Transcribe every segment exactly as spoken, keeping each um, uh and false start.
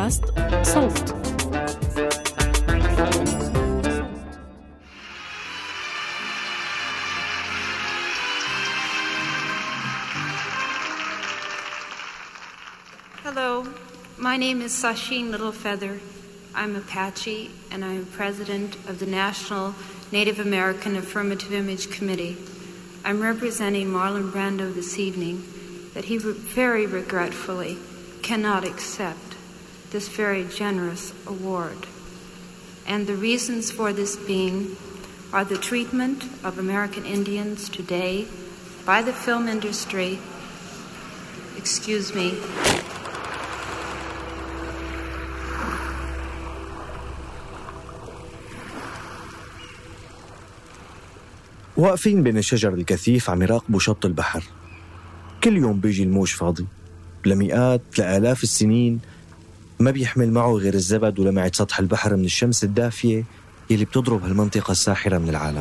بودكاست صوت. Hello, my name is Sasheen Littlefeather. I'm Apache, and I'm president of the National Native American Affirmative Image Committee. I'm representing Marlon Brando this evening that he very regretfully cannot accept this very generous award. And the reasons for this being are the treatment of American Indians today by the film industry, excuse me, واقفين بين الشجر الكثيف عم يراقبوا شط البحر. كل يوم بيجي الموج فاضي لمئات لآلاف السنين، ما بيحمل معه غير الزبد ولمعة سطح البحر من الشمس الدافية يلي بتضرب هالمنطقة الساحرة من العالم.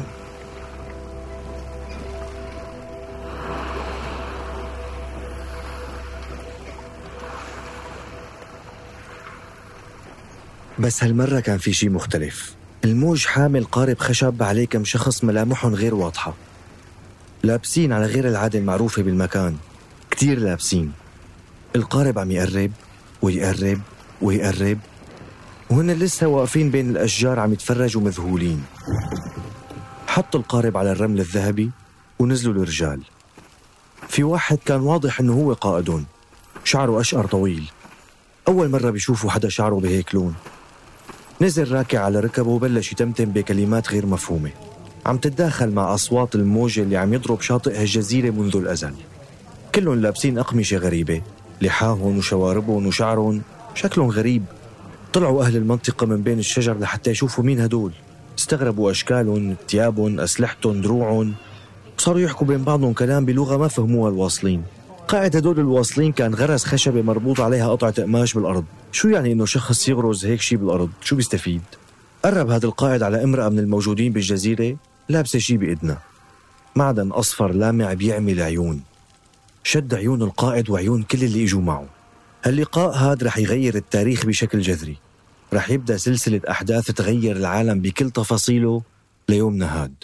بس هالمرة كان في شي مختلف. الموج حامل قارب خشب عليه كم شخص ملامحهم غير واضحة، لابسين على غير العادة المعروفة بالمكان، كتير لابسين. القارب عم يقرب ويقرب ويقرب، وهن لسه واقفين بين الأشجار عم يتفرجوا مذهولين. حطوا القارب على الرمل الذهبي ونزلوا الرجال. في واحد كان واضح إنه هو قائدهم، شعره أشقر طويل، أول مرة بيشوفوا حدا شعره بهيك لون. نزل راكع على ركبه وبلش يتمتم بكلمات غير مفهومة عم تتداخل مع أصوات الموج اللي عم يضرب شاطئ هالجزيرة منذ الأزل. كلهم لابسين أقمشة غريبة، لحاهم وشواربهم وشعرهم شكلهم غريب. طلعوا أهل المنطقة من بين الشجر لحتى يشوفوا مين هدول. استغربوا أشكالهم، ثيابهم، أسلحتهم، دروعهم، صاروا يحكوا بين بعضهم كلام بلغة ما فهموها الواصلين. قاعد هدول الواصلين كان غرز خشبة مربوط عليها قطعة قماش بالأرض. شو يعني إنه شخص يغرز هيك شي بالأرض؟ شو بيستفيد؟ قرب هذا القائد على امرأة من الموجودين بالجزيرة لابسة شي بإيدنا، معدن أصفر لامع بيعمي العيون. شد عيون القائد وعيون كل اللي إجوا معه. هاللقاء هاد رح يغير التاريخ بشكل جذري، رح يبدأ سلسلة أحداث تغير العالم بكل تفاصيله ليومنا هاد.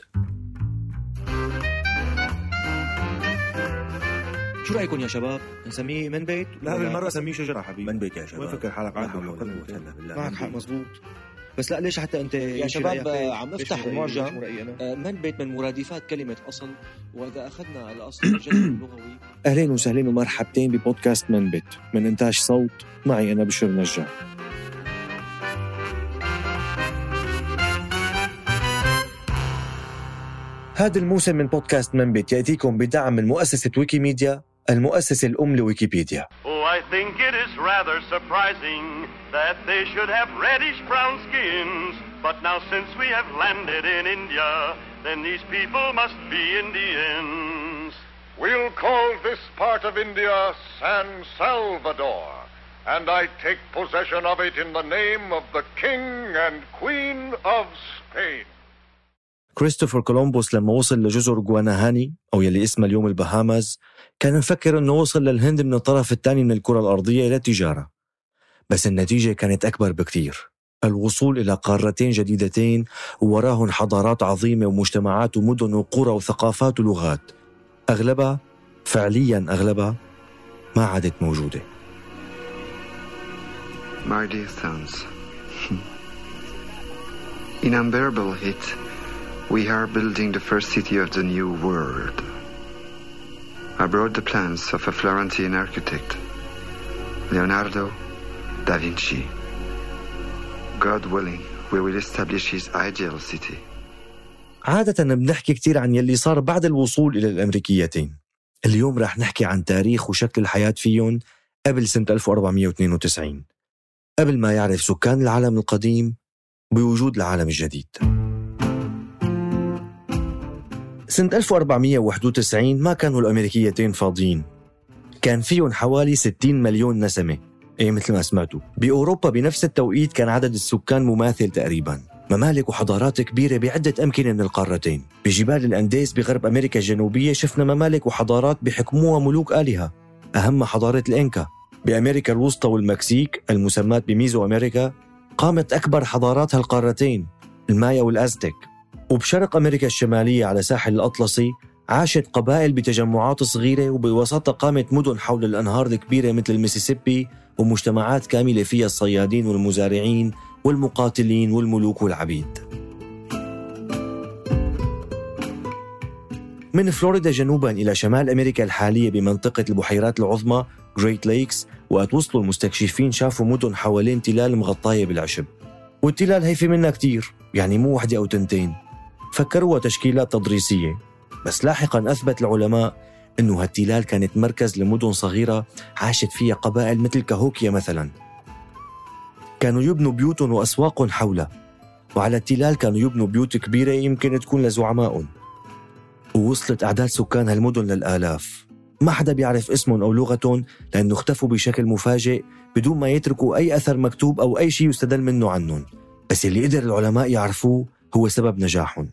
شو رأيكم يا شباب؟ نسميه من بيت؟ لا بالمرة سميه شجرة حبيبي. من بيت يا شباب. وين فكر حالك معك حق معك حق مزبوط. بس لا ليش حتى أنت يا شباب عم نفتح المعجم من بيت من مرادفات كلمة أصل، وإذا أخذنا الأصل الجذر اللغوي. أهلين وسهلين ومرحبتين ببودكاست من بيت من إنتاج صوت، معي أنا بشر نجار. هذا الموسم من بودكاست من بيت يأتيكم بدعم من مؤسسة ويكيميديا، المؤسسة الأم لويكيبيديا. Oh, I think it is rather surprising that they should have reddish brown skins, but now since we have landed in India, then these people must be Indians. We'll call this part of India San Salvador, and I take possession of it in the name of the King and Queen of Spain. كريستوفر كولومبوس لما وصل لجزر غواناهاني أو يلي اسمها اليوم البهاماز كان مفكر أنه وصل للهند من الطرف الثاني من الكرة الأرضية إلى التجارة، بس النتيجة كانت أكبر بكتير. الوصول إلى قارتين جديدتين ووراهن حضارات عظيمة ومجتمعات ومدن وقرى وثقافات ولغات، أغلبها فعلياً أغلبها ما عادت موجودة. My dear sons, in unbearable heat, we are building the first city of the new world. I brought the plans of a Florentine architect, Leonardo da Vinci. God willing, we will establish his ideal city. عادة بنحكي كتير عن يلي صار بعد الوصول إلى الأمريكيتين. اليوم رح نحكي عن تاريخ وشكل الحياة فيهم قبل سنة ألف وأربعمية واثنين وتسعين، قبل ما يعرف سكان العالم القديم بوجود العالم الجديد. سنة ألف وأربعمية وواحد وتسعين ما كانوا الأمريكيتين فاضيين، كان فيهم حوالي ستين مليون نسمة. أي مثل ما سمعتوا، بأوروبا بنفس التوقيت كان عدد السكان مماثل تقريباً. ممالك وحضارات كبيرة بعدة أمكنة من القارتين. بجبال الأنديس بغرب أمريكا الجنوبية شفنا ممالك وحضارات بحكموها ملوك آلهة، أهم حضارة الإنكا. بأمريكا الوسطى والمكسيك المسمات بميزو أمريكا قامت أكبر حضارات هالقارتين المايا والأزتك. وبشرق أمريكا الشمالية على ساحل الأطلسي عاشت قبائل بتجمعات صغيرة، وبوسطها قامت مدن حول الأنهار الكبيرة مثل الميسيسيبي، ومجتمعات كاملة فيها الصيادين والمزارعين والمقاتلين والملوك والعبيد. من فلوريدا جنوباً إلى شمال أمريكا الحالية بمنطقة البحيرات العظمى جريت ليكس، وقت وصلوا المستكشفين شافوا مدن حوالين تلال مغطاية بالعشب. والتلال هي في منها كتير، يعني مو وحدة أو تنتين. فكروها تشكيلات تضريسية، بس لاحقاً أثبت العلماء أنه هالتلال كانت مركز لمدن صغيرة عاشت فيها قبائل مثل كهوكيا مثلاً. كانوا يبنوا بيوتهم وأسواقهم حولها، وعلى التلال كانوا يبنوا بيوت كبيرة يمكن تكون لزعمائهم. ووصلت أعداد سكان هالمدن للآلاف، ما حدا بيعرف اسمهم أو لغتهم لأنه اختفوا بشكل مفاجئ بدون ما يتركوا أي أثر مكتوب أو أي شيء يستدل منه عنهم. بس اللي قدر العلماء يعرفوه هو سبب نجاحهم.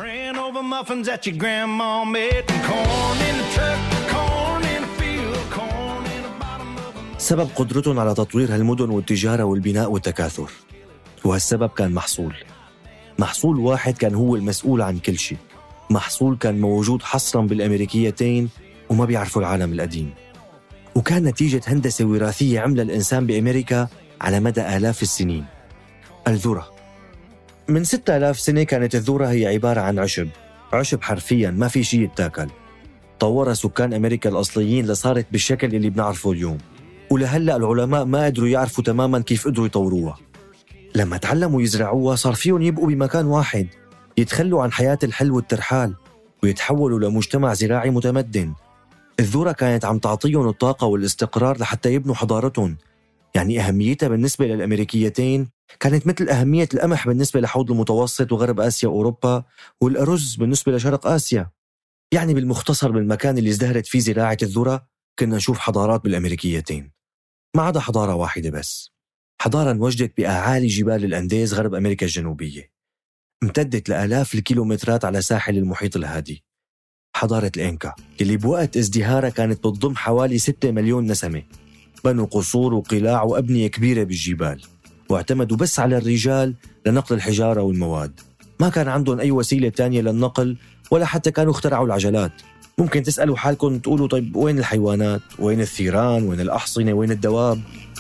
سبب قدرتهم على تطوير هالمدن والتجارة والبناء والتكاثر. وهالسبب كان محصول محصول واحد كان هو المسؤول عن كل شيء. محصول كان موجود حصراً بالأمريكيتين وما بيعرفوا العالم القديم، وكان نتيجة هندسة وراثية عمل الإنسان بأمريكا على مدى آلاف السنين. الذرة. من ستة آلاف سنة كانت الذرة هي عبارة عن عشب عشب حرفياً، ما في شيء يتاكل. طورها سكان أمريكا الأصليين لصارت بالشكل اللي بنعرفه اليوم، ولهلأ العلماء ما قدروا يعرفوا تماماً كيف قدروا يطوروها. لما تعلموا يزرعوها صار فيهم يبقوا بمكان واحد، يتخلوا عن حياة الحل والترحال ويتحولوا لمجتمع زراعي متمدن. الذرة كانت عم تعطيهم الطاقة والاستقرار لحتى يبنوا حضارتهم. يعني أهميتها بالنسبة للأمريكيتين كانت مثل أهمية القمح بالنسبة لحوض المتوسط وغرب آسيا وأوروبا، والأرز بالنسبة لشرق آسيا. يعني بالمختصر بالمكان اللي ازدهرت فيه زراعة الذرة كنا نشوف حضارات بالأمريكيتين، ما عدا حضارة واحدة بس، حضارة انوجدت بأعالي جبال الأنديز غرب أمريكا الجنوبية، امتدت لآلاف الكيلومترات على ساحل المحيط الهادي. حضارة الإنكا اللي بوقت ازدهارها كانت بتضم حوالي ستة مليون نسمة، بنوا قصور وقلاع وأبنية كبيرة بالجبال، واعتمدوا بس على الرجال لنقل الحجارة والمواد. ما كان عندهم أي وسيلة تانية للنقل، ولا حتى كانوا اخترعوا العجلات. ممكن تسألوا حالكم تقولوا طيب وين الحيوانات؟ وين الثيران؟ وين الأحصنة؟ وين الدواب؟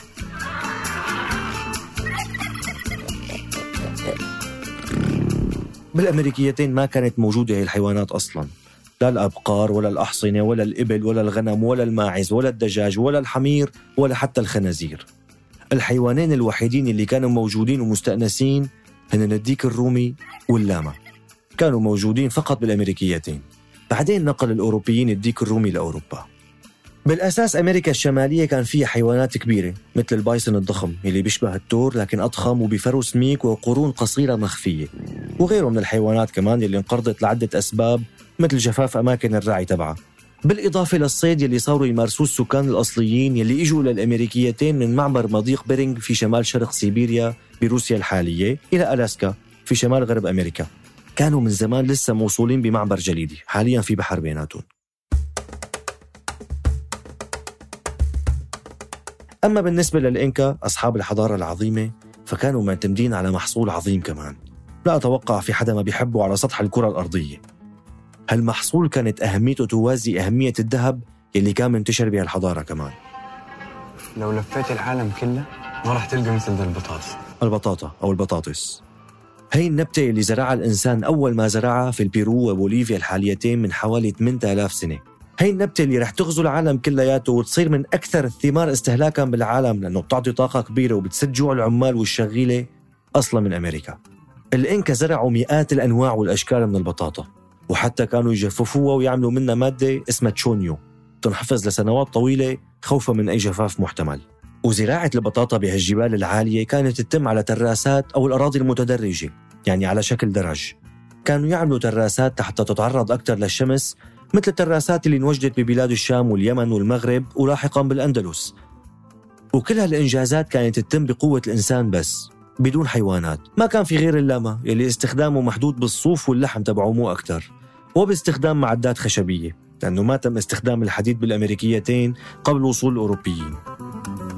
بالأمريكيتين ما كانت موجودة هي الحيوانات أصلاً، لا الأبقار ولا الأحصنة ولا الإبل ولا الغنم ولا الماعز ولا الدجاج ولا الحمير ولا حتى الخنازير. الحيوانين الوحيدين اللي كانوا موجودين ومستأنسين هن الديك الرومي واللاما، كانوا موجودين فقط بالأمريكيتين. بعدين نقل الأوروبيين الديك الرومي لأوروبا. بالأساس أمريكا الشمالية كان فيها حيوانات كبيرة مثل البايسون الضخم اللي بيشبه التور لكن أضخم وبفرو سميك وقرون قصيرة مخفية، وغيره من الحيوانات كمان اللي انقرضت لعدة أسباب مثل جفاف أماكن الرعي تبعها، بالإضافة للصيد يلي صاروا يمارسوه السكان الأصليين يلي إجوا للأمريكيتين من معبر مضيق بيرينغ في شمال شرق سيبيريا بروسيا الحالية إلى ألاسكا في شمال غرب أمريكا. كانوا من زمان لسه موصولين بمعبر جليدي، حاليا في بحر بيناتهم. أما بالنسبة للإنكا أصحاب الحضارة العظيمة فكانوا معتمدين على محصول عظيم كمان، لا أتوقع في حدا ما بيحبه على سطح الكرة الأرضية. هالمحصول كانت أهميته توازي أهمية الذهب اللي كان منتشر بها الحضارة كمان. لو لفيت العالم كله ما راح تلقى مثل ذا البطاطس. البطاطا أو البطاطس هي النبتة اللي زرعها الإنسان أول ما زرعها في البيرو وبوليفيا الحاليتين من حوالي ثمانية آلاف سنة. هي النبتة اللي رح تغزو العالم كلياته وتصير من أكثر الثمار استهلاكاً بالعالم لأنه بتعطي طاقة كبيرة وبتسد جوع العمال والشغيلة أصلاً من أمريكا. الإنكا زرعوا مئات الأنواع والأشكال من البطاطا، وحتى كانوا يجففوها ويعملوا منها مادة اسمها تشونيو تنحفظ لسنوات طويلة خوفا من أي جفاف محتمل. وزراعة البطاطا بهالجبال العالية كانت تتم على تراسات أو الأراضي المتدرجة، يعني على شكل درج. كانوا يعملوا تراسات حتى تتعرض أكثر للشمس مثل التراسات اللي انوجدت ببلاد الشام واليمن والمغرب ولاحقاً بالأندلس. وكل هالإنجازات كانت تتم بقوة الإنسان بس بدون حيوانات. ما كان في غير اللاما يلي استخدامه محدود بالصوف واللحم تبعه مو أكتر، وباستخدام معدات خشبية لأنه ما تم استخدام الحديد بالأمريكيتين قبل وصول الأوروبيين.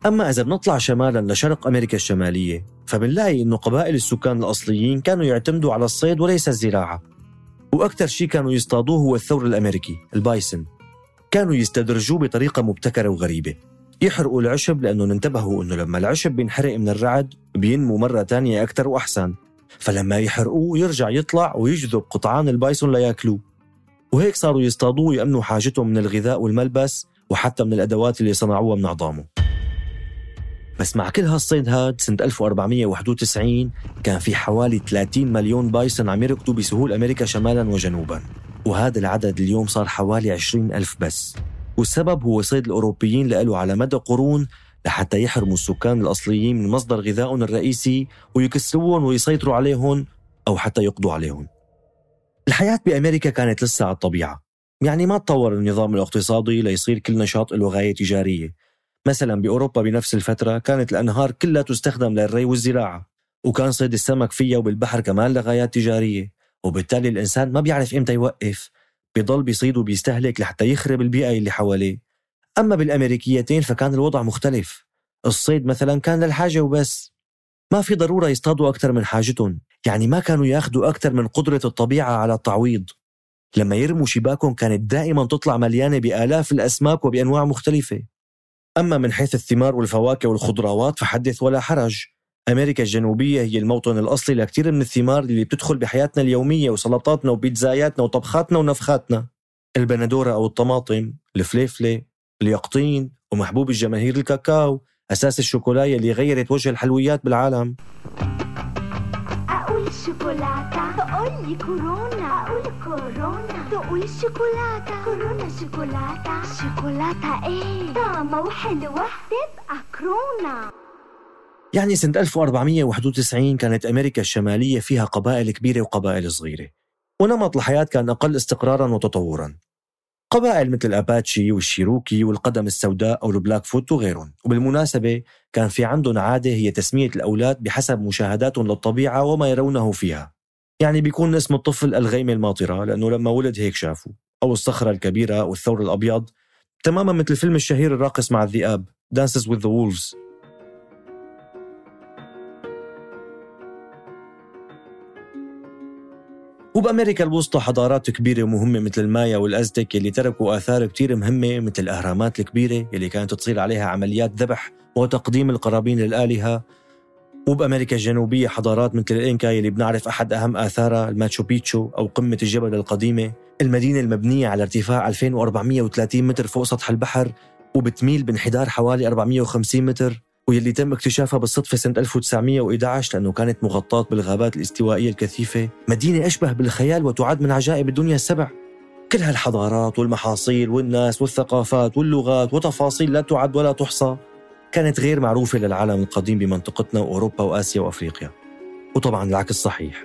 أما إذا بنطلع شمالاً لشرق أمريكا الشمالية فبنلاقي إنه قبائل السكان الأصليين كانوا يعتمدوا على الصيد وليس الزراعة، وأكثر شيء كانوا يصطادوه هو الثور الأمريكي البايسن. كانوا يستدرجوه بطريقة مبتكرة وغريبة، يحرقوا العشب لأنه ننتبهوا إنه لما العشب بينحرق من الرعد بينمو مرة تانية أكثر وأحسن، فلما يحرقوه يرجع يطلع ويجذب قطعان البايسون لياكلوه، وهيك صاروا يصطادوه ويأمنوا حاجتهم من الغذاء والملبس وحتى من الأدوات اللي صنعوها من عظامه. بس مع كل هالصيد هاد سنة ألف وأربعمية وواحد وتسعين كان في حوالي ثلاثين مليون بايسون عم يركضوا بسهول أمريكا شمالا وجنوبا، وهذا العدد اليوم صار حوالي عشرين ألف بس. والسبب هو صيد الأوروبيين لقلوا على مدى قرون لحتى يحرموا السكان الأصليين من مصدر غذائهم الرئيسي ويكسروهم ويسيطروا عليهم أو حتى يقضوا عليهم. الحياة بأمريكا كانت لسه على الطبيعة، يعني ما تطور النظام الاقتصادي ليصير كل نشاط له غاية تجارية. مثلا بأوروبا بنفس الفترة كانت الأنهار كلها تستخدم للري والزراعة، وكان صيد السمك فيها وبالبحر كمان لغايات تجارية، وبالتالي الإنسان ما بيعرف إمتى يوقف، بيضل بيصيد وبيستهلك لحتى يخرب البيئة اللي حواليه. أما بالأمريكيتين فكان الوضع مختلف، الصيد مثلا كان للحاجة وبس، ما في ضرورة يصطادوا أكثر من حاجتهم، يعني ما كانوا ياخدوا أكثر من قدرة الطبيعة على التعويض. لما يرموا شباكهم كانت دائما تطلع مليانة بآلاف الأسماك وبأنواع مختلفة. أما من حيث الثمار والفواكه والخضروات فحدث ولا حرج، أمريكا الجنوبية هي الموطن الأصلي لكثير من الثمار اللي بتدخل بحياتنا اليومية وسلطاتنا وبيتزاياتنا وطبخاتنا ونفخاتنا. البندورة أو الطماطم، الفليفلة، اليقطين، ومحبوب الجماهير الكاكاو، أساس الشوكولاية اللي غيرت وجه الحلويات بالعالم. أقول الشوكولاتة تقول لي كورونا، أقول كورونا تقول الشوكولاتة، كورونا شوكولاتة، شوكولاتة إيه طعمة وحلوة تبقى كورونا. يعني سنة ألف وأربعمية وواحد وتسعين كانت أمريكا الشمالية فيها قبائل كبيرة وقبائل صغيرة، ونمط الحياة كان أقل استقراراً وتطوراً. قبائل مثل الأباتشي والشيروكي والقدم السوداء أو البلاك فوت وغيرهم. وبالمناسبة كان في عندهم عادة هي تسمية الأولاد بحسب مشاهداتهم للطبيعة وما يرونه فيها، يعني بيكون اسم الطفل الغيمة الماطرة لأنه لما ولد هيك شافوا، أو الصخرة الكبيرة أو الثور الأبيض، تماماً مثل الفيلم الشهير الراقص مع الذئاب Dances with the Wolves. وبأمريكا الوسطى حضارات كبيرة ومهمة مثل المايا والأزتك اللي تركوا آثار كتير مهمة مثل الأهرامات الكبيرة اللي كانت تصير عليها عمليات ذبح وتقديم القرابين للآلهة. وبأمريكا الجنوبية حضارات مثل الإنكا اللي بنعرف أحد أهم آثارها الماتشو بيتشو أو قمة الجبل القديمة، المدينة المبنية على ارتفاع ألفين وأربعمية وثلاثين متر فوق سطح البحر وبتميل بانحدار حوالي أربعمية وخمسين متر، واللي تم اكتشافها بالصدفة سنة ألف وتسعمية وإحدى عشر لأنه كانت مغطاة بالغابات الاستوائية الكثيفة. مدينة أشبه بالخيال وتعد من عجائب الدنيا السبع. كل هالحضارات والمحاصيل والناس والثقافات واللغات وتفاصيل لا تعد ولا تحصى كانت غير معروفة للعالم القديم بمنطقتنا وأوروبا وآسيا وأفريقيا، وطبعا العكس صحيح.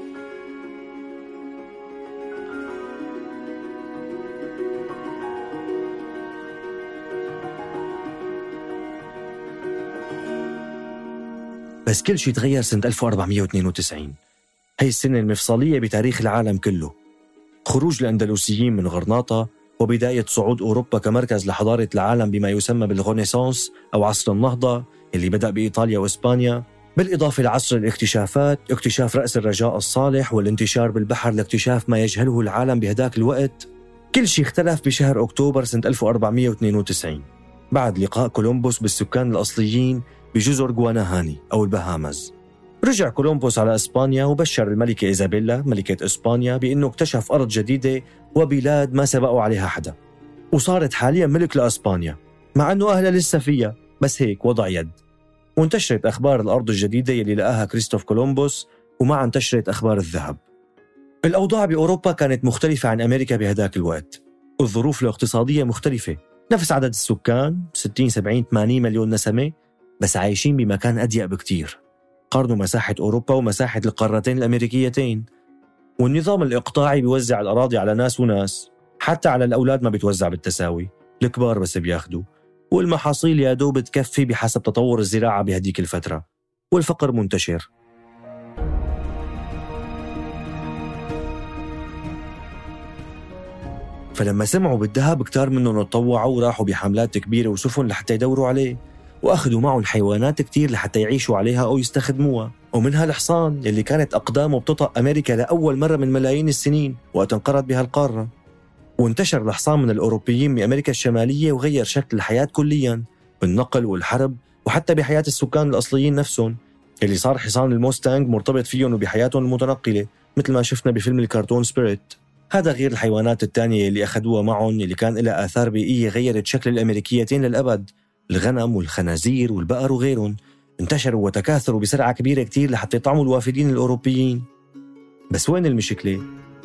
بس كل شيء تغير سنة ألف وأربعمية واثنين وتسعين، هي السنة المفصلية بتاريخ العالم كله، خروج الأندلسيين من غرناطة وبداية صعود أوروبا كمركز لحضارة العالم بما يسمى بالغونيسانس أو عصر النهضة اللي بدأ بإيطاليا وإسبانيا، بالإضافة لعصر الاكتشافات، اكتشاف رأس الرجاء الصالح والانتشار بالبحر لاكتشاف ما يجهله العالم بهداك الوقت. كل شيء اختلف بشهر أكتوبر سنة ألف وأربعمية واثنين وتسعين بعد لقاء كولومبوس بالسكان الأصليين بجزر غواناهاني أو البهامز. رجع كولومبوس على إسبانيا وبشر الملكة إيزابيلا ملكة إسبانيا بأنه اكتشف أرض جديدة وبلاد ما سبقوا عليها حدا، وصارت حاليا ملك لإسبانيا مع أنه أهلها لسه فيها، بس هيك وضع يد. وانتشرت أخبار الأرض الجديدة يلي لقاها كريستوف كولومبوس، ومع انتشرت أخبار الذهب. الأوضاع بأوروبا كانت مختلفة عن أمريكا بهداك الوقت، والظروف الاقتصادية مختلفة. نفس عدد السكان ستين سبعين ثمانين مليون نسمة، بس عايشين بمكان أضيق بكتير. قارنوا مساحة أوروبا ومساحة القارتين الأمريكيتين. والنظام الإقطاعي بيوزع الأراضي على ناس وناس، حتى على الأولاد ما بتوزع بالتساوي، الكبار بس بياخدوا، والمحاصيل يا دوب تكفي بحسب تطور الزراعة بهديك الفترة، والفقر منتشر. فلما سمعوا بالذهب كتار منهم تطوعوا وراحوا بحملات كبيرة وسفن لحتى يدوروا عليه، وأخذوا معهم حيوانات كتير لحتى يعيشوا عليها أو يستخدموها، ومنها الحصان اللي كانت أقدامه بتطأ أمريكا لأول مرة من ملايين السنين وقت انقرض بها القارة. وانتشر الحصان من الأوروبيين بأمريكا الشمالية وغير شكل الحياة كلياً بالنقل والحرب وحتى بحياة السكان الأصليين نفسهم، اللي صار حصان الموستانج مرتبط فيهم وبحياتهم المتنقلة مثل ما شفنا بفيلم الكرتون سبيريت. هذا غير الحيوانات التانية اللي أخذوها معهم اللي كان لها آثار بيئية غيرت شكل الأمريكيتين للأبد، الغنم والخنازير والبقر وغيرهم انتشروا وتكاثروا بسرعة كبيرة كتير لحتى يطعموا الوافدين الأوروبيين. بس وين المشكلة؟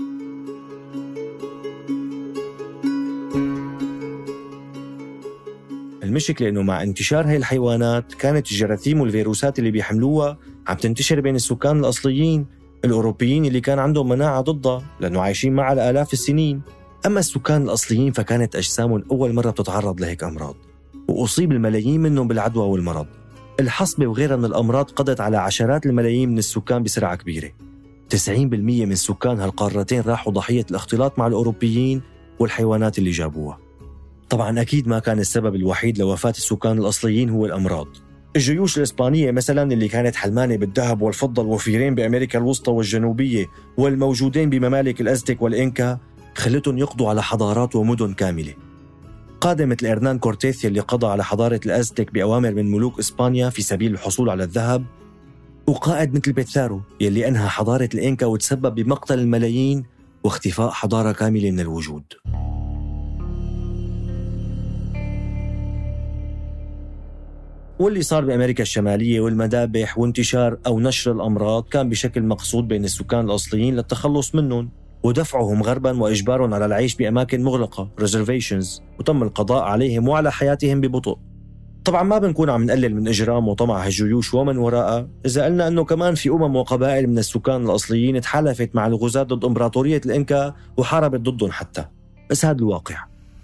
المشكلة إنه مع انتشار هاي الحيوانات كانت الجراثيم والفيروسات اللي بيحملوها عم تنتشر بين السكان الأصليين الأوروبيين اللي كان عندهم مناعة ضدها لأنه عايشين معها لآلاف السنين. أما السكان الأصليين فكانت أجسامهم أول مرة بتتعرض لهيك أمراض، وأصيب الملايين منهم بالعدوى والمرض. الحصبة وغيرها من الأمراض قضت على عشرات الملايين من السكان بسرعة كبيرة. تسعين بالمية من سكان هالقارتين راحوا ضحية الاختلاط مع الأوروبيين والحيوانات اللي جابوها. طبعاً أكيد ما كان السبب الوحيد لوفاة السكان الأصليين هو الأمراض. الجيوش الإسبانية مثلاً اللي كانت حلمانة بالذهب والفضة الوفيرين بأمريكا الوسطى والجنوبية والموجودين بممالك الأزتك والإنكا خلتهم يقضوا على حضارات ومدن كاملة. قادة مثل إرنان كورتيث اللي قضى على حضارة الأزتك بأوامر من ملوك إسبانيا في سبيل الحصول على الذهب، وقائد مثل بيتثارو يلي أنهى حضارة الإنكا وتسبب بمقتل الملايين واختفاء حضارة كاملة من الوجود. واللي صار بأمريكا الشمالية والمذابح وانتشار أو نشر الأمراض كان بشكل مقصود بين السكان الأصليين للتخلص منهم ودفعهم غرباً وإجبارهم على العيش بأماكن مغلقة reservations، وتم القضاء عليهم وعلى حياتهم ببطء. طبعاً ما بنكون عم نقلل من إجرام وطمع هالجيوش ومن وراءها إذا قلنا أنه كمان في أمم وقبائل من السكان الأصليين تحالفت مع الغزاة ضد إمبراطورية الإنكا وحاربت ضدهم حتى. بس هذا الواقع.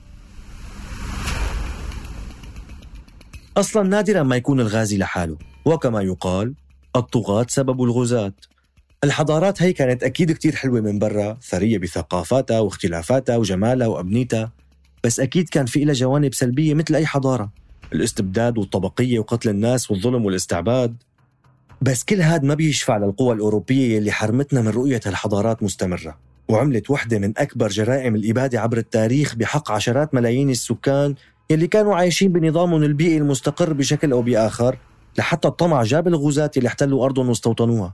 أصلاً نادراً ما يكون الغازي لحاله، وكما يقال الطغاة سبب الغزاة. الحضارات هي كانت أكيد كتير حلوة من برا، ثرية بثقافاتها واختلافاتها وجمالها وأبنيتها، بس أكيد كان في إلها جوانب سلبية مثل أي حضارة، الاستبداد والطبقية وقتل الناس والظلم والاستعباد. بس كل هاد ما بيشفع للقوى الأوروبية اللي حرمتنا من رؤية الحضارات مستمرة، وعملت واحدة من أكبر جرائم الإبادة عبر التاريخ بحق عشرات ملايين السكان اللي كانوا عايشين بنظامهم البيئي المستقر بشكل أو بآخر، لحتى الطمع جاب الغزاة اللي احتلوا أرضهم واستوطنوها.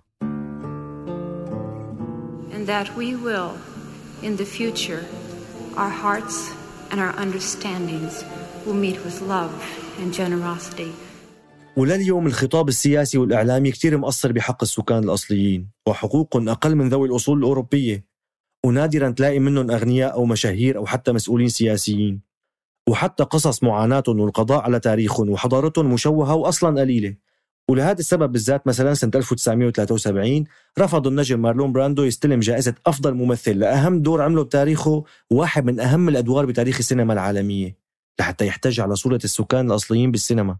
And that we will, in the future, our hearts and our understandings will meet with love and generosity. ولليوم الخطاب السياسي والإعلامي كتير مقصر بحق السكان الأصليين وحقوقهم أقل من ذوي الأصول الأوروبية، ونادراً تلاقي منهم أغنياء أو مشاهير أو حتى مسؤولين سياسيين. وحتى قصص معاناتهم والقضاء على تاريخهم وحضارتهم مشوهة وأصلاً قليلة. ولهذا السبب بالذات مثلاً سنة ألف وتسعمائة وثلاثة وسبعين رفضوا النجم مارلون براندو يستلم جائزة أفضل ممثل لأهم دور عمله بتاريخه، واحد من أهم الأدوار بتاريخ السينما العالمية، لحتى يحتج على صورة السكان الأصليين بالسينما.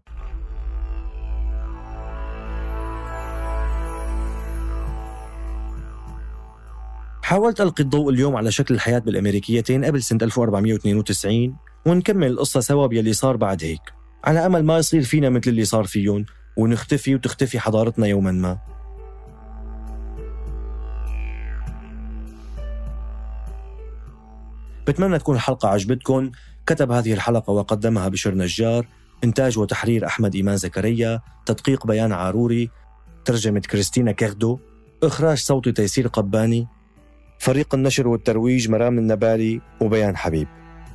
حاولت ألقي الضوء اليوم على شكل الحياة بالأمريكيتين قبل سنة ألف وأربعمائة واثنين وتسعين، ونكمل القصة سوا باللي صار بعد هيك، على أمل ما يصير فينا مثل اللي صار فيهم ونختفي وتختفي حضارتنا يوما ما. بتمنى تكون الحلقة عجبتكم. كتب هذه الحلقة وقدمها بشر نجار، إنتاج وتحرير أحمد إيمان زكريا، تدقيق بيان عاروري، ترجمة كريستينا كيردو، إخراج صوتي تيسير قباني، فريق النشر والترويج مرام النبالي وبيان حبيب.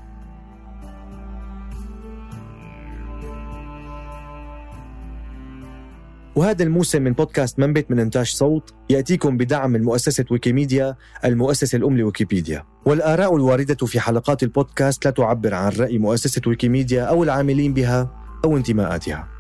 وهذا الموسم من بودكاست منبت من إنتاج صوت يأتيكم بدعم من مؤسسة ويكيميديا، المؤسسة الأم لويكيبيديا. والآراء الواردة في حلقات البودكاست لا تعبر عن رأي مؤسسة ويكيميديا أو العاملين بها أو انتماءاتها.